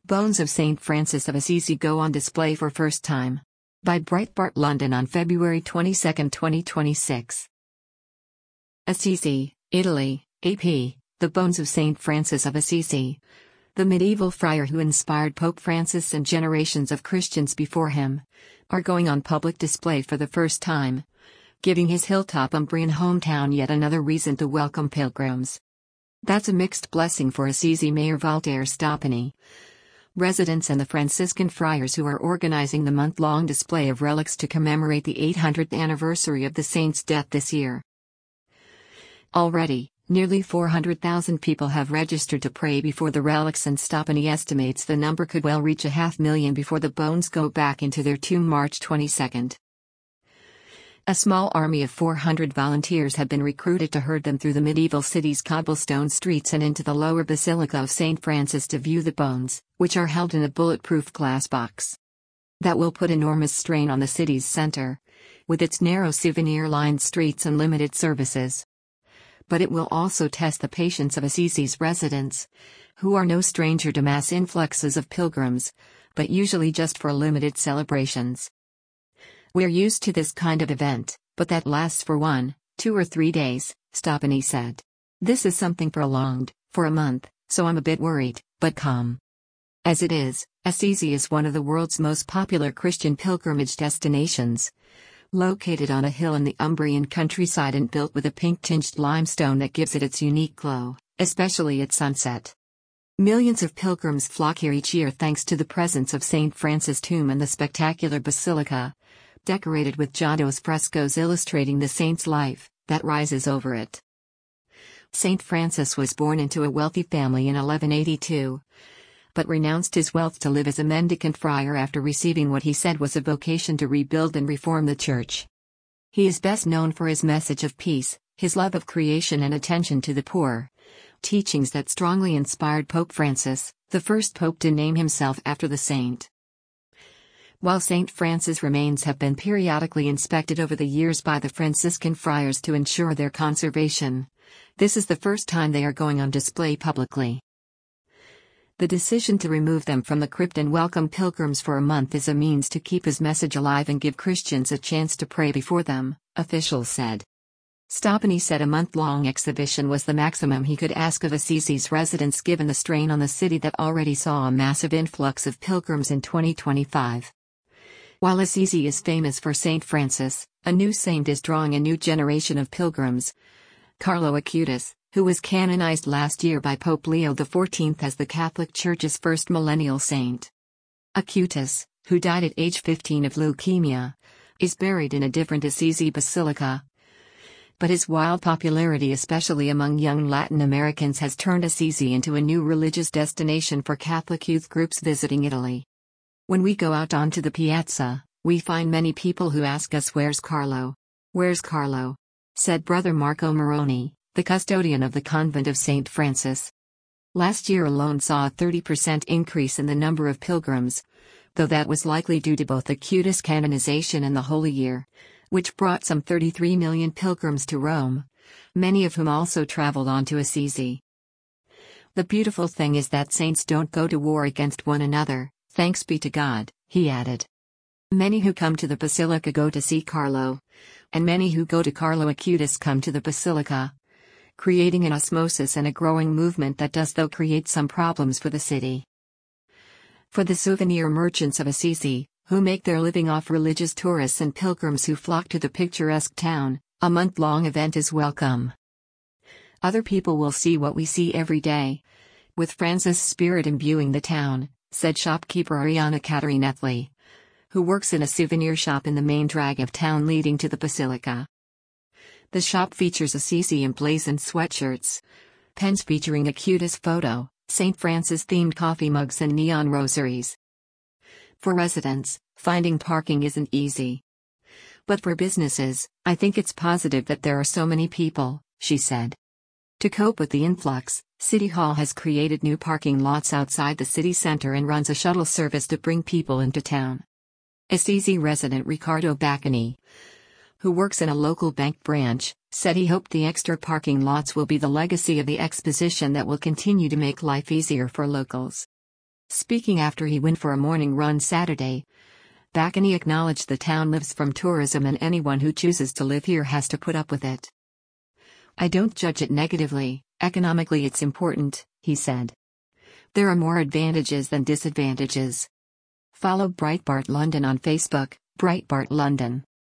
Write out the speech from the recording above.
Bones of St. Francis of Assisi go on display for first time. By Breitbart London on February 22, 2026. Assisi, Italy, AP, the bones of St. Francis of Assisi. The medieval friar who inspired Pope Francis and generations of Christians before him, are going on public display for the first time, giving his hilltop Umbrian hometown yet another reason to welcome pilgrims. That's a mixed blessing for Assisi Mayor Walter Stoppani, residents and the Franciscan friars who are organizing the month-long display of relics to commemorate the 800th anniversary of the saint's death this year. Already, nearly 400,000 people have registered to pray before the relics, and Stoppani estimates the number could well reach 500,000 before the bones go back into their tomb March 22. A small army of 400 volunteers have been recruited to herd them through the medieval city's cobblestone streets and into the lower Basilica of St. Francis to view the bones, which are held in a bulletproof glass box. That will put enormous strain on the city's center, with its narrow souvenir-lined streets and limited services. But it will also test the patience of Assisi's residents, who are no stranger to mass influxes of pilgrims, but usually just for limited celebrations. "We're used to this kind of event, but that lasts for 1, 2 or 3 days, Stoppani said. "This is something prolonged, for a month, so I'm a bit worried, but calm." As it is, Assisi is one of the world's most popular Christian pilgrimage destinations, located on a hill in the Umbrian countryside and built with a pink-tinged limestone that gives it its unique glow, especially at sunset. Millions of pilgrims flock here each year thanks to the presence of St. Francis' tomb and the spectacular basilica, decorated with Giotto's frescoes illustrating the saint's life, that rises over it. St. Francis was born into a wealthy family in 1182, but renounced his wealth to live as a mendicant friar after receiving what he said was a vocation to rebuild and reform the church. He is best known for his message of peace, his love of creation and attention to the poor, teachings that strongly inspired Pope Francis, the first pope to name himself after the saint. While St. Francis' remains have been periodically inspected over the years by the Franciscan friars to ensure their conservation, this is the first time they are going on display publicly. The decision to remove them from the crypt and welcome pilgrims for a month is a means to keep his message alive and give Christians a chance to pray before them, officials said. Stoppani said a month-long exhibition was the maximum he could ask of Assisi's residents given the strain on the city that already saw a massive influx of pilgrims in 2025. While Assisi is famous for St. Francis, a new saint is drawing a new generation of pilgrims. Carlo Acutis, who was canonized last year by Pope Leo XIV as the Catholic Church's first millennial saint. Acutis, who died at age 15 of leukemia, is buried in a different Assisi basilica. But his wild popularity, especially among young Latin Americans, has turned Assisi into a new religious destination for Catholic youth groups visiting Italy. "When we go out onto the piazza, we find many people who ask us, 'Where's Carlo? Where's Carlo?'" said Brother Marco Moroni, the custodian of the convent of St. Francis. Last year alone saw a 30% increase in the number of pilgrims, though that was likely due to both Acutis' canonization and the Holy Year, which brought some 33 million pilgrims to Rome, many of whom also traveled on to Assisi. "The beautiful thing is that saints don't go to war against one another, thanks be to God," he added. "Many who come to the Basilica go to see Carlo, and many who go to Carlo Acutis come to the Basilica, creating an osmosis and a growing movement that does though create some problems for the city." For the souvenir merchants of Assisi, who make their living off religious tourists and pilgrims who flock to the picturesque town, a month-long event is welcome. "Other people will see what we see every day, with Francis' spirit imbuing the town," said shopkeeper Arianna Catarinelli, who works in a souvenir shop in the main drag of town leading to the Basilica. The shop features Assisi emblazoned sweatshirts, pens featuring Acutis' photo, St. Francis-themed coffee mugs and neon rosaries. "For residents, finding parking isn't easy. But for businesses, I think it's positive that there are so many people," she said. To cope with the influx, City Hall has created new parking lots outside the city center and runs a shuttle service to bring people into town. Assisi resident Riccardo Baccani, who works in a local bank branch, said he hoped the extra parking lots will be the legacy of the exposition that will continue to make life easier for locals. Speaking after he went for a morning run Saturday, Bakani acknowledged the town lives from tourism and anyone who chooses to live here has to put up with it. "I don't judge it negatively, economically it's important," he said. "There are more advantages than disadvantages." Follow Breitbart London on Facebook, Breitbart London.